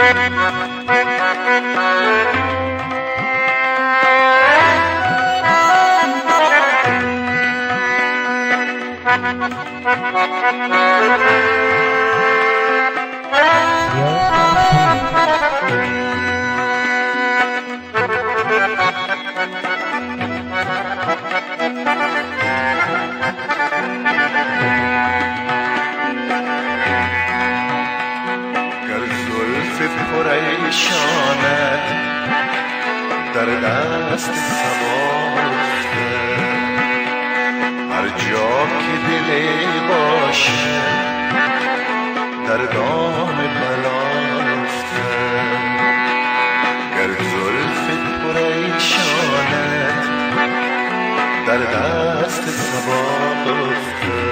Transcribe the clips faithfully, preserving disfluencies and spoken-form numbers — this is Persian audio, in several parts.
پریشانت در دست سباخته، هر جا که دلی باشه در دام بلا رفته. گر زلف پریشانت در دست سباخته،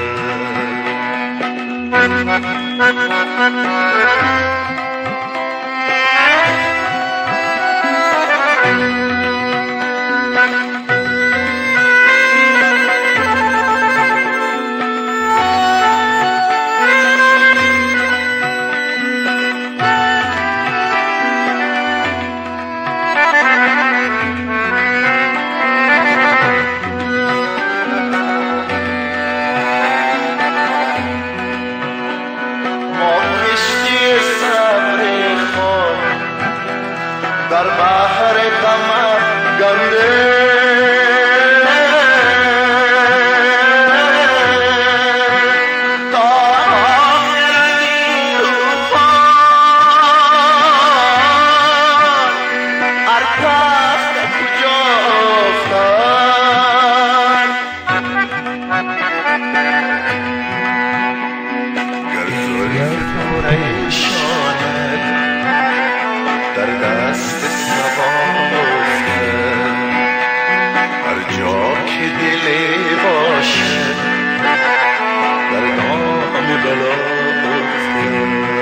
در بحر غمت گنده تا آخر این طوفان هر تخت کجا افتاد. گر زلف پریشانت در دست سباخته، هر جا که دلی باشه در دام بلا افته.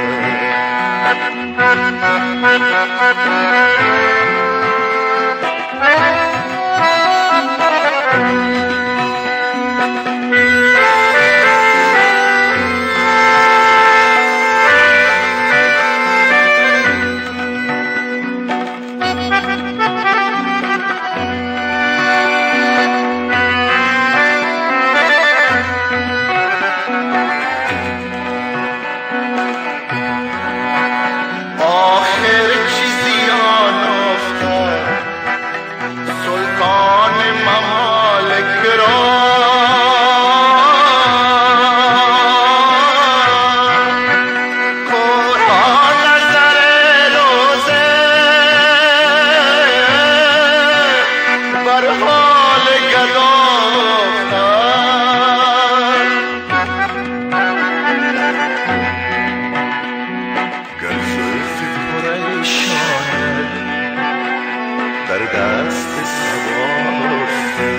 در دست سباخته،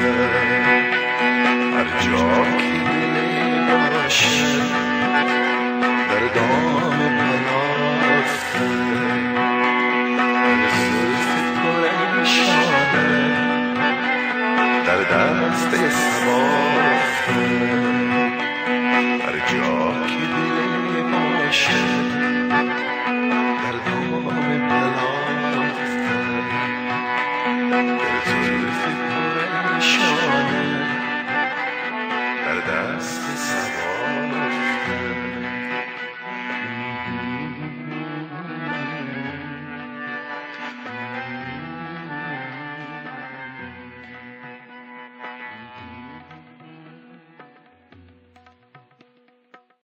هر جا که دلی باشه در دام بلا افته. زلف پریشانت در دست سباخته، هر جا که دلی باشه در دام بلا افته. زلف پریشانت در دست سبا